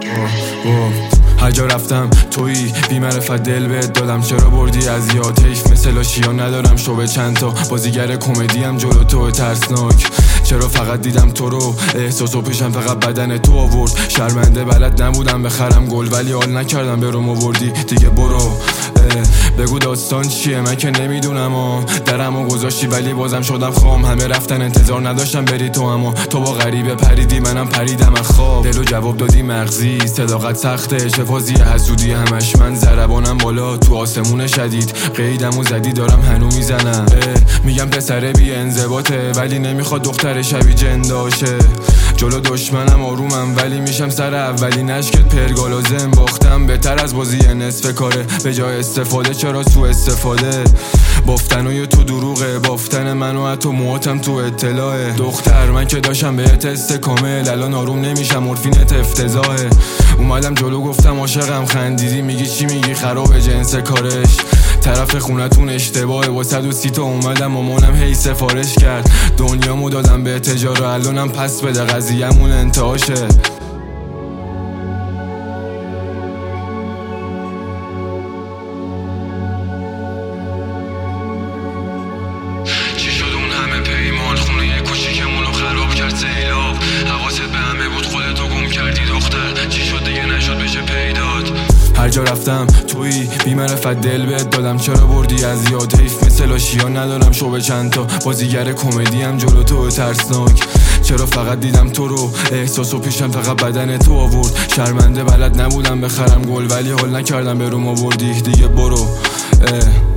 هر جا رفتم تویی بی معرفت دل بهت دادم، چرا بردی از یاد؟ حیف مثل لاشیا ندارم شو چند تا بازیگر کمدی ام جلو تو ترسناک. چرا فقط دیدم تو رو احساس و پیشم فقط بدن تو آورد. شرمنده بلد نبودم بخرم گل ولی حال نکردم به روم آوردی دیگه برو. بگو داستان چیه من که نمیدونم درمو گذاشتی ولی بازم شدم خام. همه رفتن انتظار نداشتم بری تو، اما تو با غریبه پریدی منم پریدم از خواب. دلو جواب دادی مغزی صداقت سخته شفازی حسودی همش من ضربانم بالا تو آسمون شدید قیدمو زدی دارم هنو میزنم. میگم پسره بی انضباطه ولی نمیخواد دختر شبیه جنداشه. جلو دشمنم آرومم ولی میشم سر اولین اشکت پرگالازم. باختم بهتر از بازی نصف کاره به جای استفاده چرا سو استفاده. بافتن و تو دروغه بافتن منو حتی مواتم تو اطلاعه. دختر من که داشتم بهت استکامل الان آروم نمیشم مورفینت افتضاحه. اومدم جلو گفتم عاشقم خندیدی میگی چی میگی خرابه جنس کارش. طرف خونتون اشتباهه با 130 تا اومدم مامانم هی سفارش کرد. دنیامو دادم به تجاره الانم پس بده قضیه‌مون انتهاشه. چی شد اون همه پیمان خونه کوچیکمونو خراب کرد سیلاب. حواست به همه بود خودتو گم کردی دختر. چی شد دیگه نشد بشه پیدات. هر جا رفتم تویی بی معرفت دل بهت دادم، چرا بردی از یاد؟ حیف مثل لاشیا ندارم شو چند تا بازیگر کمدی ام جلو تو ترسناک. چرا فقط دیدم تو رو احساس و پیشم فقط بدن تو آورد. شرمنده بلد نبودم بخرم گل ولی حال نکردم به روم آوردی دیگه برو.